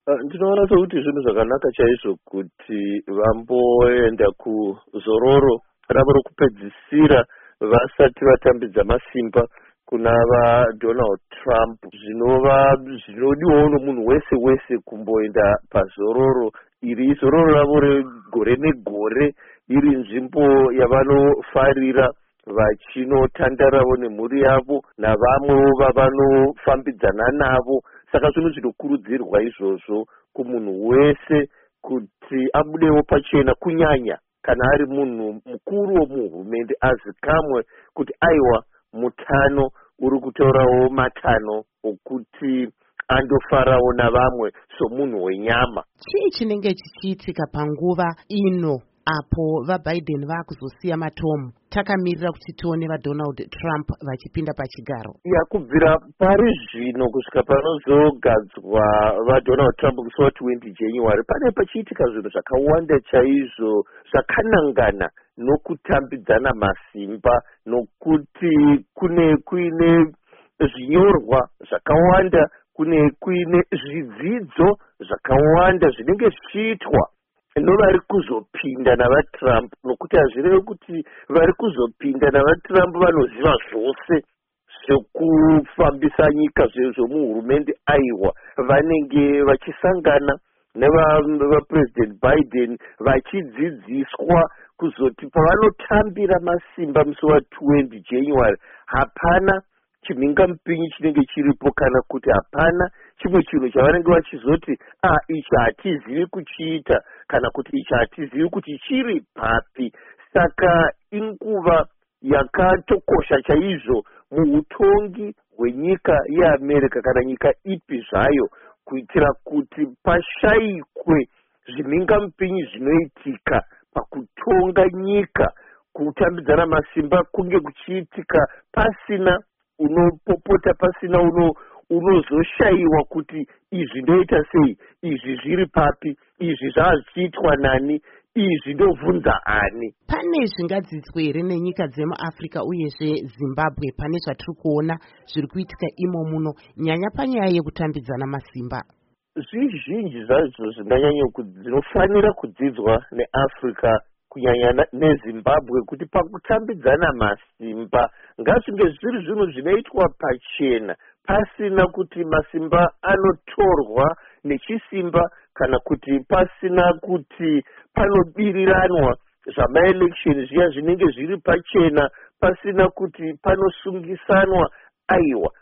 Ndinoona sokuti zvinhu zvakanaka chaizvo kuti vamboenda kuzororo ravo rokupedzisira vasati vatambidza masimba kuna vaDonald Trump. Zvinodiwawo nomunhu wese wese kumboenda pazororo iri, zororo ravo regore negore, iri nzvimbo yavanofarira vachinotandarawo nemhuri yavo navamwewo vavanofambidzana navo. Saka zvinhu zvinokurudzirwa izvozvo kumunhu wese kuti abudewo pachena, kunyanya kana ari munhu mukuru womuhurumende, azikamwe kuti aiwa mutano uri kutorawo matano okuti andofarawo navamwe somunhu wenyama. Chii chinenge chichiitika panguva ino apo vaBiden vaakuzosiya matomu? Takamirira kuti tione vaDonald Trump vachipinda pachigaro. Kubvira pari zvino kusvika panozogadzwa vaDonald Trump musi wa20 January, pane pachiitika zvinhu zvakawanda chaizvo zvakanangana nokutambidzana masimba, nokuti kuine zvinyorwa zvakawanda, kuine zvidzidzo zvakawanda zvinenge zvichiitwa novari kuzopinda navaTrump, nokuti hazvireve kuti vari kuzopinda navaTrump vanoziva zvose zvekufambisa nyika zvemuhurumende. Aiwa, vanenge vachisangana nevaPresident Biden vachidzidziswa kuzoti pavanotambira masimba musi wa20 January hapana chimhingamupinyi chinenge chiripo, kana kuti hapana chimwe chinhu chavanenge vachizoti ichi hatizivi kuchiita, kana kuti ichi hatizivi kuti chiri papi. Saka inguva yakatokosha chaizvo muutongi hwenyika yeAmerica kana nyika ipi zvayo, kuitira kuti pashayikwe zvimhingamupinyi zvinoitika pakutonga nyika. Kutambidzana masimba kunge kuchiitika pasina unopopota, pasina unozoshayiwa kuti izvi ndoita sei, izvi zviri papi, izvi zvichiitwa nani, izvi ndobvunza ani. Pane zvingadzidzwe here nenyika dzemuAfrica uyezve Zimbabwe pane zvatiri kuona zviri kuitika imo muno, nyanya panyaya yekutambidzana masimba? Zvizhinji zvazvo zvinofanira kudzidzwa neAfrica, kunyanya neZimbabwe, kuti pakutambidzana masimba ngazvinge zviri zvinhu zvinoitwa pachena, pasina kuti masimba anotorwa nechisimba, kana kuti pasina kuti panobiriranwa zvamaelection zviya zvinenge zviri pachena, pasina kuti panosungisanwa. Aiwa,